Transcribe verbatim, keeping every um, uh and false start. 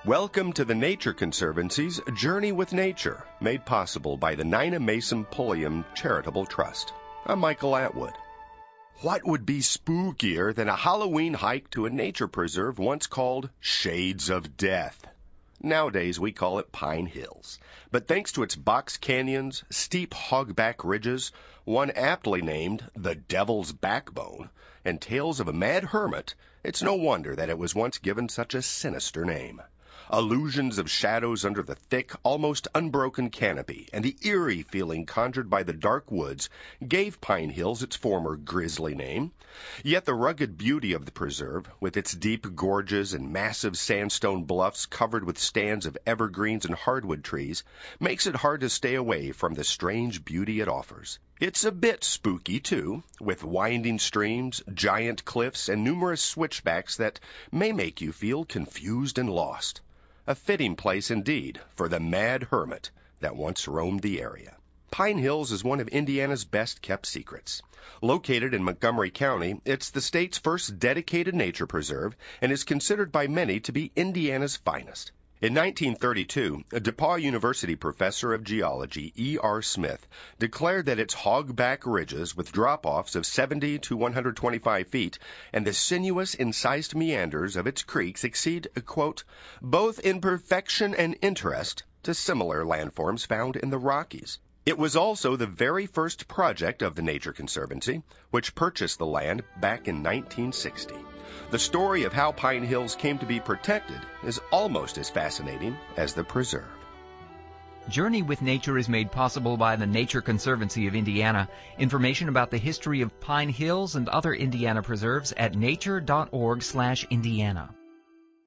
Welcome to the Nature Conservancy's Journey with Nature, made possible by the Nina Mason Pulliam Charitable Trust. I'm Michael Atwood. What would be spookier than a Halloween hike to a nature preserve once called Shades of Death? Nowadays we call it Pine Hills, but thanks to its box canyons, steep hogback ridges, one aptly named the Devil's Backbone, and tales of a mad hermit, it's no wonder that it was once given such a sinister name. Illusions of shadows under the thick, almost unbroken canopy and the eerie feeling conjured by the dark woods gave Pine Hills its former grisly name. Yet the rugged beauty of the preserve, with its deep gorges and massive sandstone bluffs covered with stands of evergreens and hardwood trees, makes it hard to stay away from the strange beauty it offers. It's a bit spooky, too, with winding streams, giant cliffs, and numerous switchbacks that may make you feel confused and lost. A fitting place indeed for the mad hermit that once roamed the area. Pine Hills is one of Indiana's best-kept secrets. Located in Montgomery County, it's the state's first dedicated nature preserve and is considered by many to be Indiana's finest. In nineteen thirty-two, a DePauw University professor of geology, E R Smith, declared that its hogback ridges with drop-offs of seventy to one hundred twenty-five feet and the sinuous, incised meanders of its creeks exceed, quote, both in perfection and interest to similar landforms found in the Rockies. It was also the very first project of the Nature Conservancy, which purchased the land back in nineteen sixty. The story of how Pine Hills came to be protected is almost as fascinating as the preserve. Journey with Nature is made possible by the Nature Conservancy of Indiana. Information about the history of Pine Hills and other Indiana preserves at nature dot org slash Indiana.